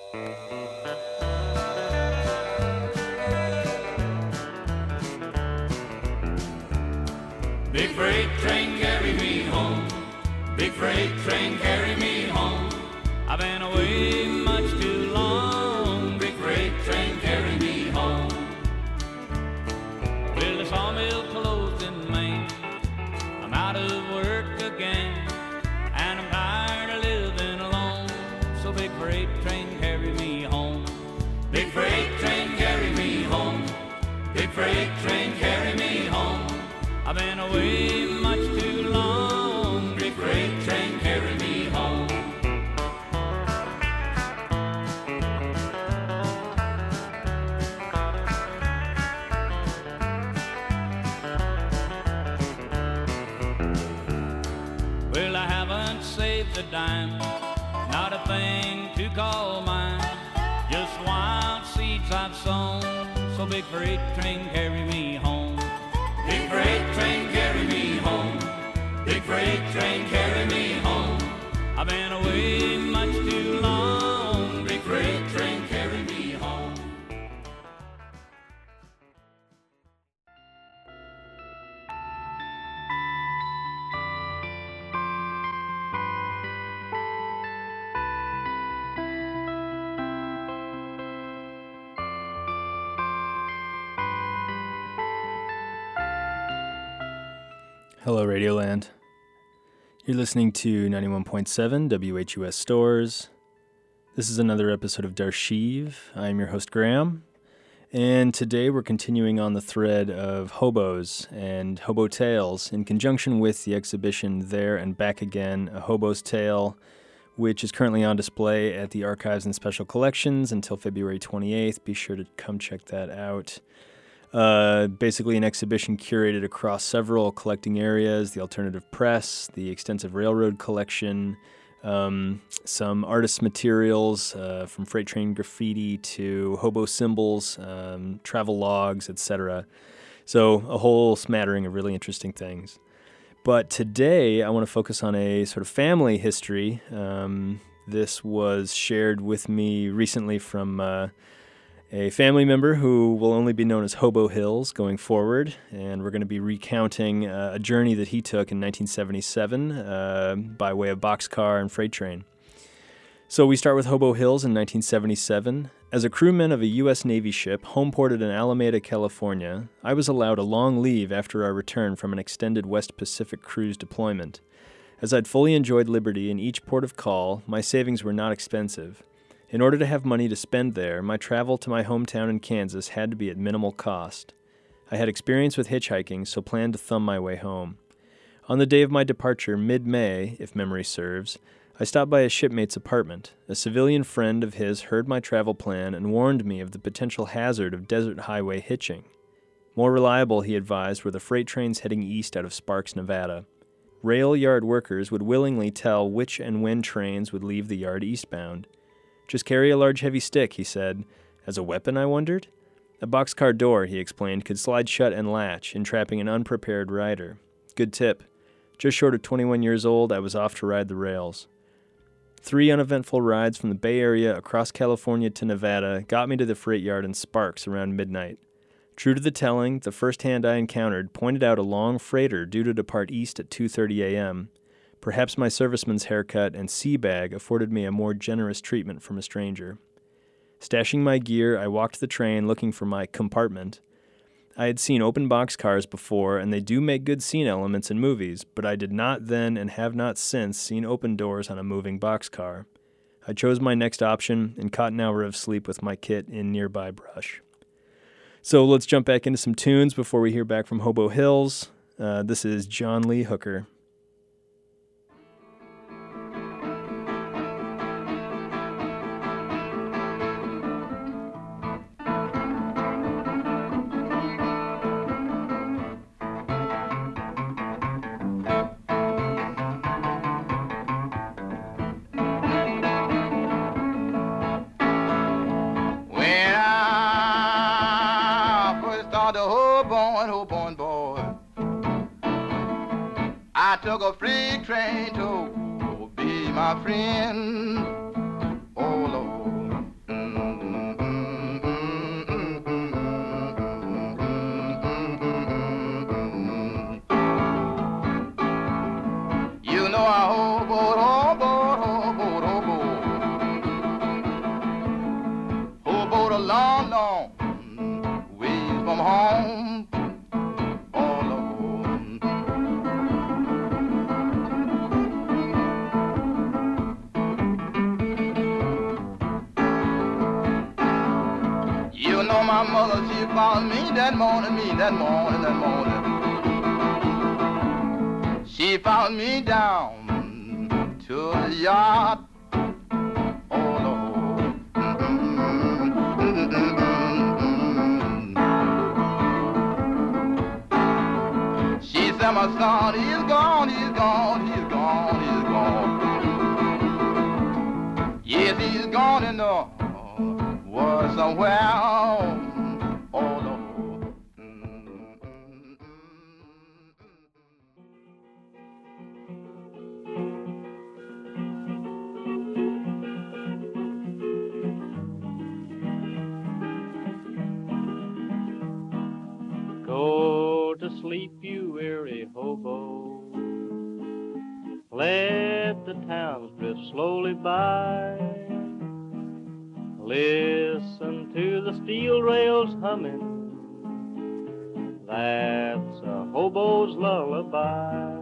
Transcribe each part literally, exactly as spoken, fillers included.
Big freight train carry me home. Big freight train carry me home. I've been away much too long. Big freight train carry me home. Well, the sawmill closed in Maine. I'm out of work again, and I'm tired of living alone. So big freight train carry me home. Big freight train carry me home. Big freight train carry me home. I've been away much too long. Big freight train carry me home. Well, I haven't saved a dime, not a thing to call mine, just wild seeds I've sown. So big freight train carry me home. Big freight train carry me home. Big freight train carry me home. I've been away much too long. Big freight train carry me home. Hello, Radioland. You're listening to ninety-one point seven W H U S Stores. This is another episode of Darshiv. I'm your host, Graham. And today we're continuing on the thread of hobos and hobo tales in conjunction with the exhibition There and Back Again, A Hobo's Tale, which is currently on display at the Archives and Special Collections until February twenty-eighth. Be sure to come check that out. Uh, basically an exhibition curated across several collecting areas, the alternative press, the extensive railroad collection, um, some artist materials uh, from freight train graffiti to hobo symbols, um, travel logs, et cetera. So a whole smattering of really interesting things. But today I want to focus on a sort of family history. Um, this was shared with me recently from Uh, a family member who will only be known as Hobo Hills going forward, and we're going to be recounting uh, a journey that he took in nineteen seventy-seven uh, by way of boxcar and freight train. So we start with Hobo Hills in nineteen seventy-seven. As a crewman of a U S Navy ship homeported in Alameda, California, I was allowed a long leave after our return from an extended West Pacific cruise deployment. As I'd fully enjoyed liberty in each port of call, my savings were not expensive. In order to have money to spend there, my travel to my hometown in Kansas had to be at minimal cost. I had experience with hitchhiking, so planned to thumb my way home. On the day of my departure, mid-May, if memory serves, I stopped by a shipmate's apartment. A civilian friend of his heard my travel plan and warned me of the potential hazard of desert highway hitching. More reliable, he advised, were the freight trains heading east out of Sparks, Nevada. Rail yard workers would willingly tell which and when trains would leave the yard eastbound. Just carry a large heavy stick, he said. As a weapon, I wondered? A boxcar door, he explained, could slide shut and latch, entrapping an unprepared rider. Good tip. Just short of twenty-one years old, I was off to ride the rails. Three uneventful rides from the Bay Area across California to Nevada got me to the freight yard in Sparks around midnight. True to the telling, the first hand I encountered pointed out a long freighter due to depart east at two thirty a.m. Perhaps my serviceman's haircut and sea bag afforded me a more generous treatment from a stranger. Stashing my gear, I walked the train looking for my compartment. I had seen open boxcars before, and they do make good scene elements in movies, but I did not then and have not since seen open doors on a moving boxcar. I chose my next option and caught an hour of sleep with my kit in nearby brush. So let's jump back into some tunes before we hear back from Hobo Hills. Uh, this is John Lee Hooker. Took a freight train to be my friend. Oh Lord, My mother, she found me that morning, me that morning, that morning. She found me down to the yard. Oh, Lord. She said, my son, he's gone, he's gone, he's gone, he's gone. Yes, he's gone in the world somewhere. Oh, Lord. Go to sleep, you weary hobo. Let the towns drift slowly by. Listen to the steel rails humming. That's a hobo's lullaby.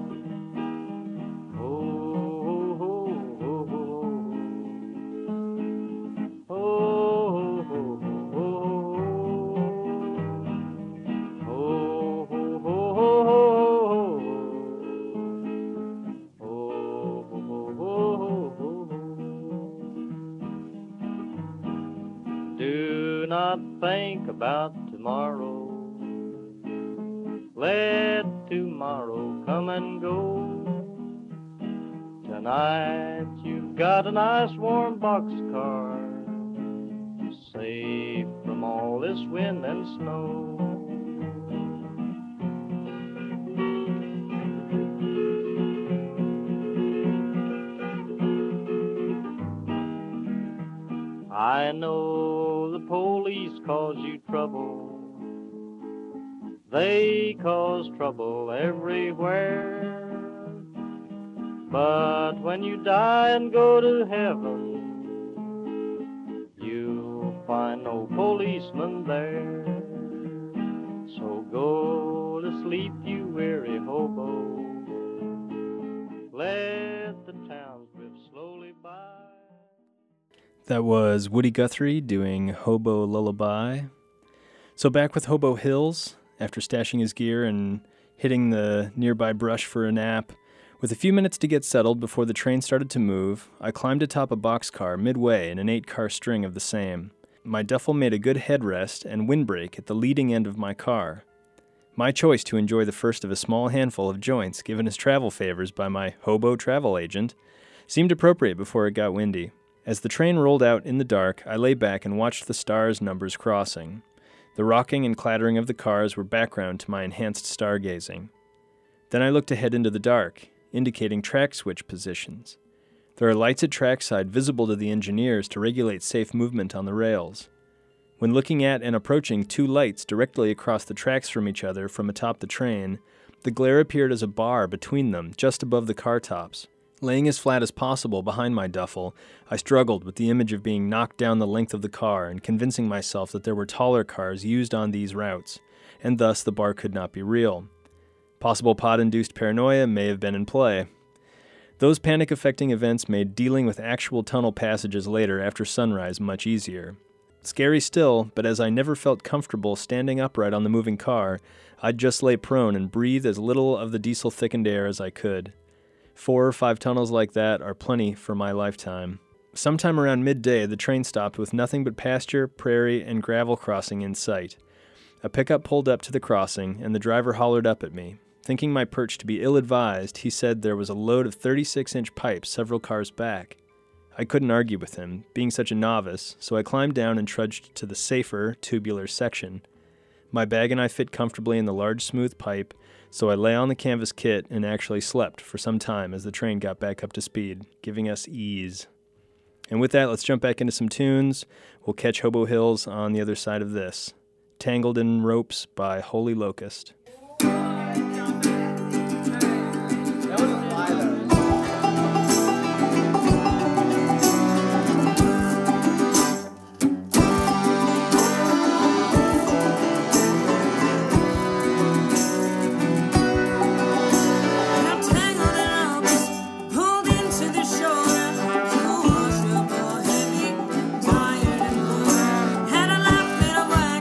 Do not think about tomorrow. Let tomorrow come and go. Tonight you've got a nice warm boxcar, safe from all this wind and snow. I know the police cause you trouble. They cause trouble everywhere. But when you die and go to heaven, you'll find no policeman there. So go to sleep, you weary hobo. Let the towns drift slowly by. That was Woody Guthrie doing Hobo Lullaby. So back with Hobo Hills, after stashing his gear and hitting the nearby brush for a nap, with a few minutes to get settled before the train started to move, I climbed atop a boxcar midway in an eight-car string of the same. My duffel made a good headrest and windbreak at the leading end of my car. My choice to enjoy the first of a small handful of joints given as travel favors by my hobo travel agent seemed appropriate before it got windy. As the train rolled out in the dark, I lay back and watched the stars' numbers crossing. The rocking and clattering of the cars were background to my enhanced stargazing. Then I looked ahead into the dark, indicating track switch positions. There are lights at trackside visible to the engineers to regulate safe movement on the rails. When looking at and approaching two lights directly across the tracks from each other from atop the train, the glare appeared as a bar between them just above the car tops. Laying as flat as possible behind my duffel, I struggled with the image of being knocked down the length of the car and convincing myself that there were taller cars used on these routes, and thus the bar could not be real. Possible pod-induced paranoia may have been in play. Those panic-affecting events made dealing with actual tunnel passages later after sunrise much easier. Scary still, but as I never felt comfortable standing upright on the moving car, I'd just lay prone and breathe as little of the diesel-thickened air as I could. Four or five tunnels like that are plenty for my lifetime. Sometime around midday, the train stopped with nothing but pasture, prairie, and gravel crossing in sight. A pickup pulled up to the crossing, and the driver hollered up at me. Thinking my perch to be ill-advised, he said there was a load of thirty-six inch pipes several cars back. I couldn't argue with him, being such a novice, so I climbed down and trudged to the safer, tubular section. My bag and I fit comfortably in the large, smooth pipe, so I lay on the canvas kit and actually slept for some time as the train got back up to speed, giving us ease. And with that, let's jump back into some tunes. We'll catch Hobo Hills on the other side of this. Tangled in Ropes by Holy Locust. Had a life made of wax.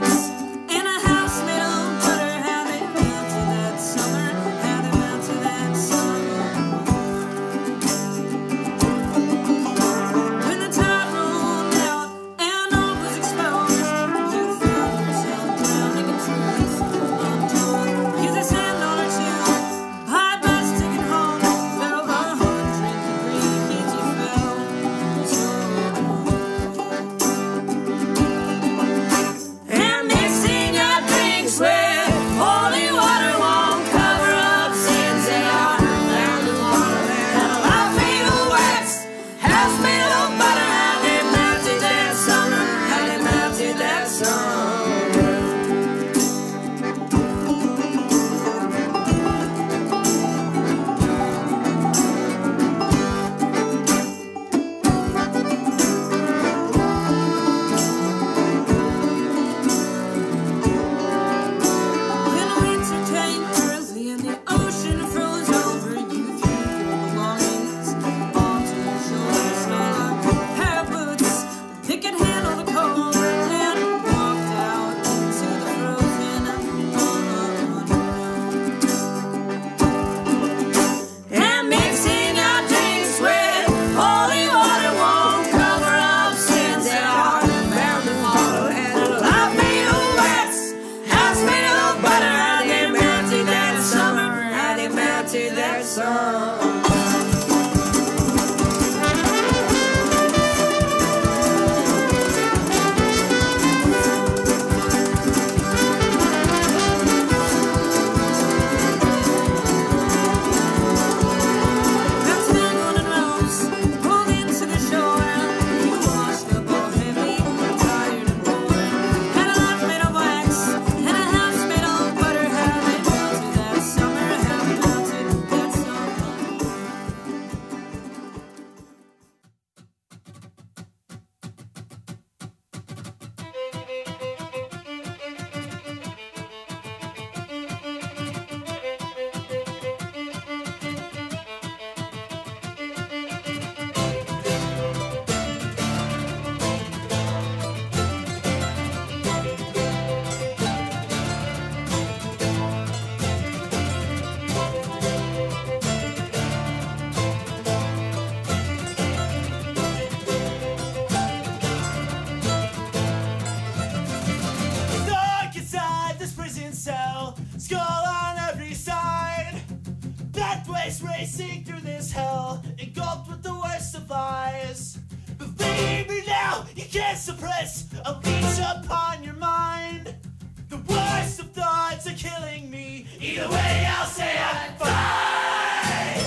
can't suppress, unleash upon your mind. The worst of thoughts are killing me. Either way, I'll say I'm fine.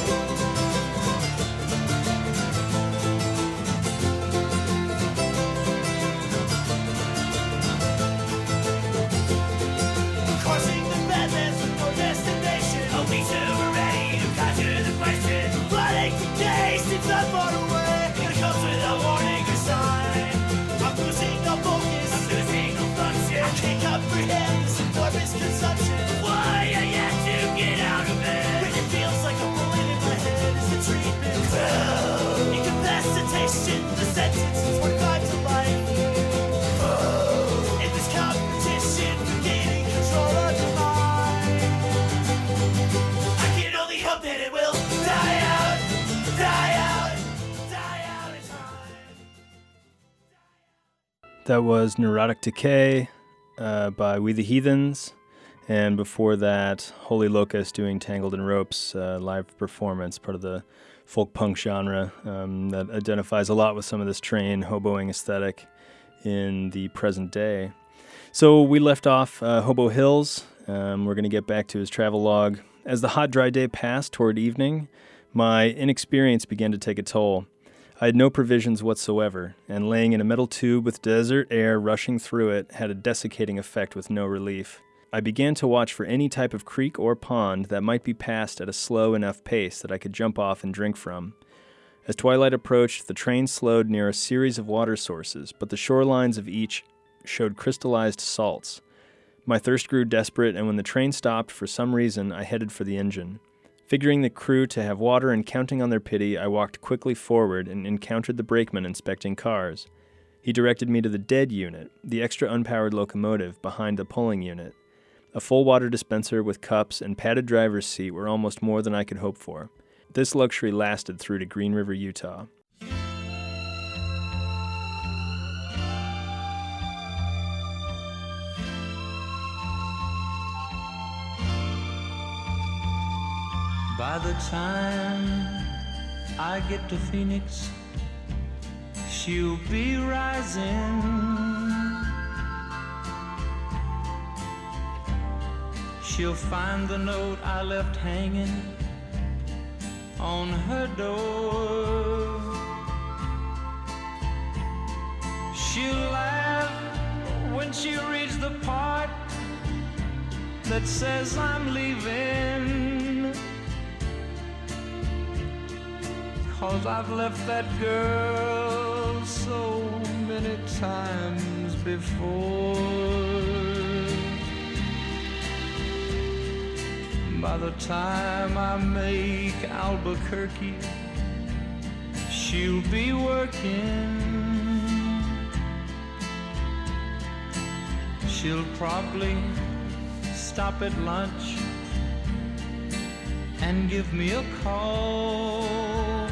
Crossing the badlands with no destination. A week till we're ready to conjure the question. Flooding today seems not far away. It comes without warning or sign. I'm losing no focus. I'm losing no function. I can't comprehend this enormous consumption. Why I have to get out of bed when it feels like a bullet in my head is the treatment. Oh. Incapacitation, the sentence is twenty-five to life. Oh. In this competition for gaining control of your mind, I can only hope that it will die out, die out, die out in time. That was Neurotic Decay uh, by We the Heathens, and before that, Holy Locust doing Tangled in Ropes, uh, live performance, part of the folk punk genre um, that identifies a lot with some of this train hoboing aesthetic in the present day. So we left off uh, Hobo Hills. Um, we're going to get back to his travel log. As the hot, dry day passed toward evening, my inexperience began to take a toll. I had no provisions whatsoever, and laying in a metal tube with desert air rushing through it had a desiccating effect with no relief. I began to watch for any type of creek or pond that might be passed at a slow enough pace that I could jump off and drink from. As twilight approached, the train slowed near a series of water sources, but the shorelines of each showed crystallized salts. My thirst grew desperate, and when the train stopped, for some reason, I headed for the engine. Figuring the crew to have water and counting on their pity, I walked quickly forward and encountered the brakeman inspecting cars. He directed me to the dead unit, the extra unpowered locomotive behind the pulling unit. A full water dispenser with cups and padded driver's seat were almost more than I could hope for. This luxury lasted through to Green River, Utah. By the time I get to Phoenix, she'll be rising. She'll find the note I left hanging on her door. She'll laugh when she reads the part that says I'm leaving, 'cause I've left that girl so many times before. By the time I make Albuquerque, she'll be working. She'll probably stop at lunch and give me a call,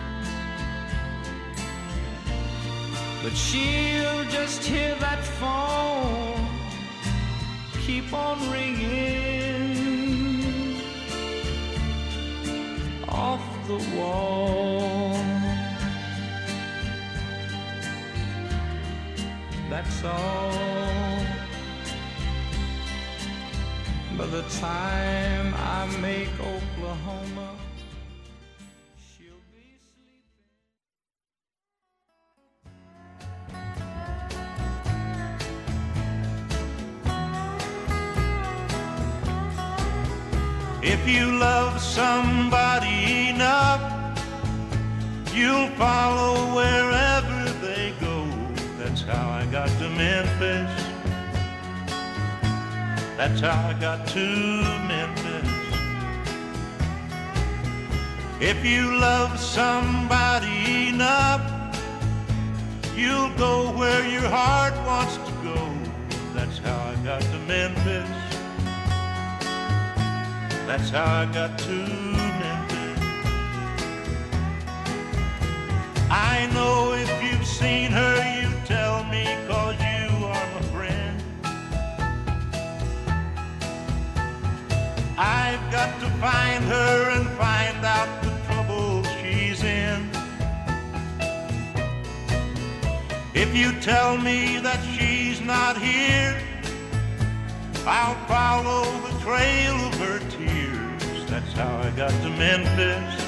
but she'll just hear that phone keep on ringing off the wall. That's all. By the time I make Oklahoma, she'll be sleeping. If you love somebody enough, you'll follow wherever they go. That's how I got to Memphis. That's how I got to Memphis. If you love somebody enough, you'll go where your heart wants to go. That's how I got to Memphis. That's how I got to Memphis. I know if you've seen her, you tell me, 'cause you are my friend. I've got to find her and find out the trouble she's in. If you tell me that she's not here, I'll follow the trail of her tears. That's how I got to Memphis.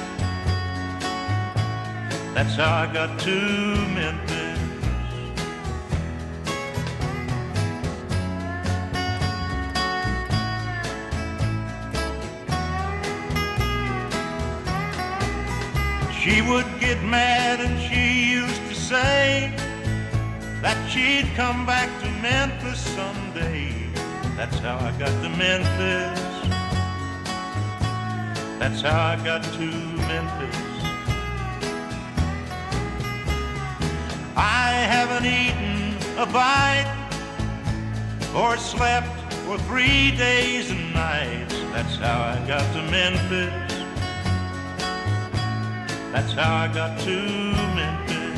That's how I got to Memphis. She would get mad and she used to say that she'd come back to Memphis someday. That's how I got to Memphis. That's how I got to Memphis. I haven't eaten a bite or slept for three days and nights. That's how I got to Memphis. That's how I got to Memphis.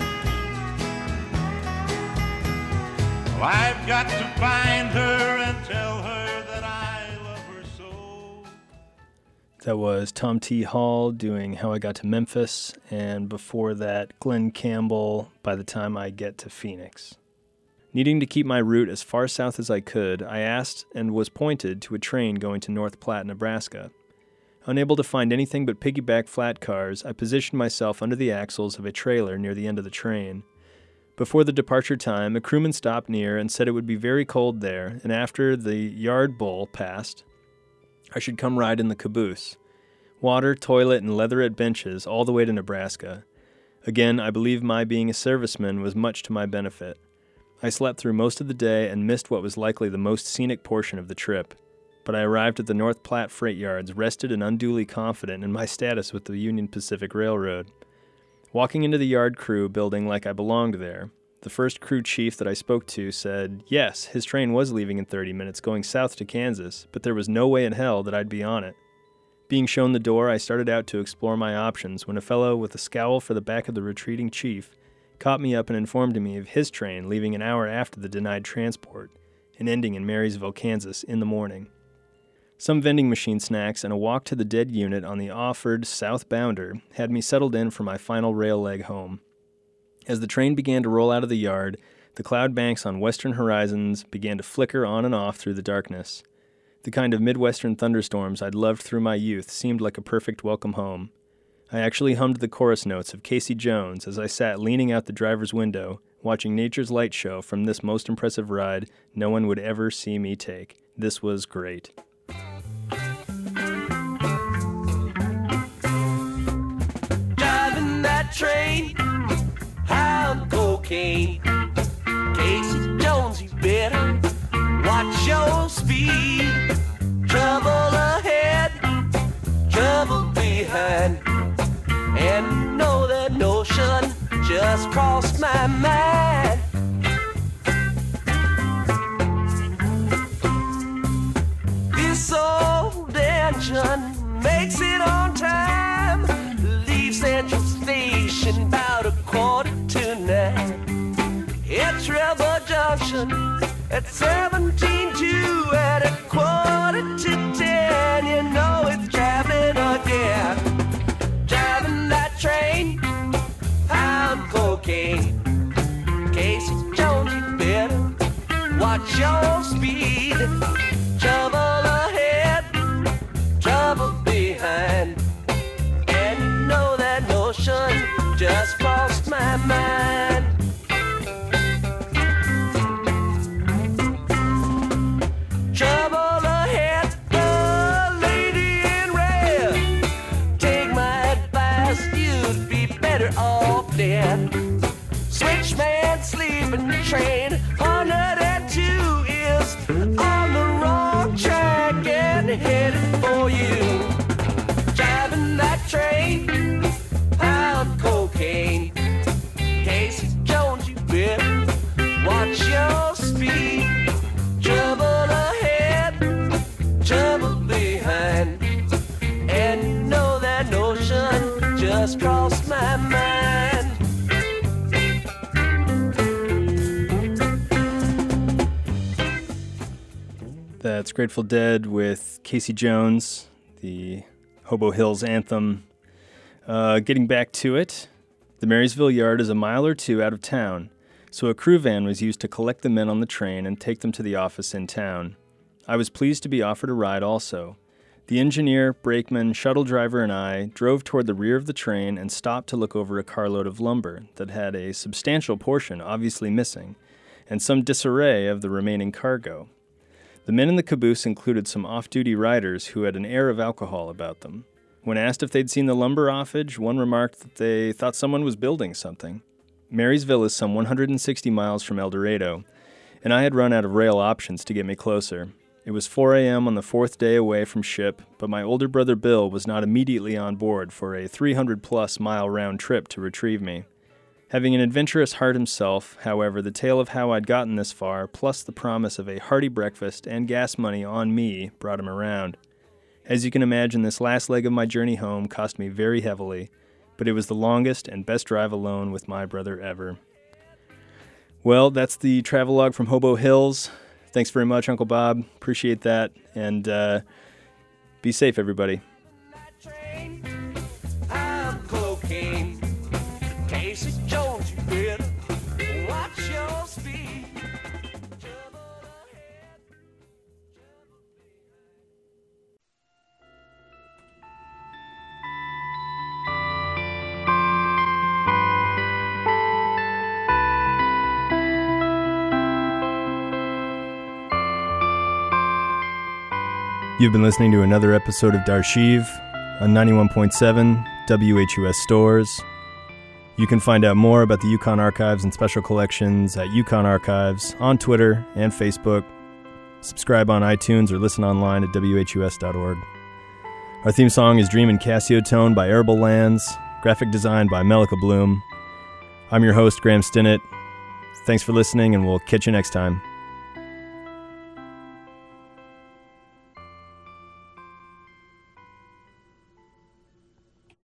Well, I've got to find her and tell her that I love her so. That was Tom T. Hall doing How I Got to Memphis, and before that, Glenn Campbell, By the Time I Get to Phoenix. Needing to keep my route as far south as I could, I asked and was pointed to a train going to North Platte, Nebraska. Unable to find anything but piggyback flat cars, I positioned myself under the axles of a trailer near the end of the train. Before the departure time, a crewman stopped near and said it would be very cold there, and after the yard bull passed, I should come ride in the caboose. Water, toilet, and leatherette benches all the way to Nebraska. Again, I believe my being a serviceman was much to my benefit. I slept through most of the day and missed what was likely the most scenic portion of the trip. But I arrived at the North Platte freight yards rested and unduly confident in my status with the Union Pacific Railroad. Walking into the yard crew building like I belonged there, the first crew chief that I spoke to said, yes, his train was leaving in thirty minutes going south to Kansas, but there was no way in hell that I'd be on it. Being shown the door, I started out to explore my options when a fellow with a scowl for the back of the retreating chief caught me up and informed me of his train leaving an hour after the denied transport and ending in Marysville, Kansas in the morning. Some vending machine snacks and a walk to the dead unit on the offered southbounder had me settled in for my final rail leg home. As the train began to roll out of the yard, the cloud banks on western horizons began to flicker on and off through the darkness. The kind of Midwestern thunderstorms I'd loved through my youth seemed like a perfect welcome home. I actually hummed the chorus notes of Casey Jones as I sat leaning out the driver's window, watching nature's light show from this most impressive ride no one would ever see me take. This was great. Driving that train, high on cocaine. Casey Jones, you better watch your speed. Trouble ahead, trouble behind. And know that notion just crossed my mind. This old engine makes it on time. Leaves Central Station about a quarter to nine. Hit Rebel Junction at seventeen two at a quarter to ten. You know it's traveling again. Driving that train, pound cocaine. Casey Jones, you better watch your speed. Trouble ahead, trouble behind. And you know that notion just crossed my mind. Trouble ahead, the lady in red. Take my advice, you'd be better off dead. Switchman sleeping train, one oh two is on the wrong track and headed for you. Driving that train, pound cocaine. Casey Jones, you better watch your speed. Trouble ahead, trouble behind. And you know that notion just crossed my mind. That's Grateful Dead with Casey Jones, the Hobo Hills anthem. Uh, getting back to it, the Marysville Yard is a mile or two out of town, so a crew van was used to collect the men on the train and take them to the office in town. I was pleased to be offered a ride also. The engineer, brakeman, shuttle driver, and I drove toward the rear of the train and stopped to look over a carload of lumber that had a substantial portion obviously missing, and some disarray of the remaining cargo. The men in the caboose included some off-duty riders who had an air of alcohol about them. When asked if they'd seen the lumber offage, one remarked that they thought someone was building something. Marysville is some one hundred sixty miles from El Dorado, and I had run out of rail options to get me closer. It was four a.m. on the fourth day away from ship, but my older brother Bill was not immediately on board for a three hundred plus mile round trip to retrieve me. Having an adventurous heart himself, however, the tale of how I'd gotten this far, plus the promise of a hearty breakfast and gas money on me, brought him around. As you can imagine, this last leg of my journey home cost me very heavily, but it was the longest and best drive alone with my brother ever. Well, that's the travelogue from Hobo Hills. Thanks very much, Uncle Bob. Appreciate that. And uh, be safe, everybody. I'm cocaine. Casey Jones, you better watch your speed. You've been listening to another episode of Darshiv on ninety-one point seven W H U S Stores. You can find out more about the Yukon Archives and Special Collections at Yukon Archives on Twitter and Facebook. Subscribe on iTunes or listen online at W H U S dot org. Our theme song is Dream in Casio Tone by Arable Lands, graphic design by Melika Bloom. I'm your host, Graham Stinnett. Thanks for listening, and we'll catch you next time.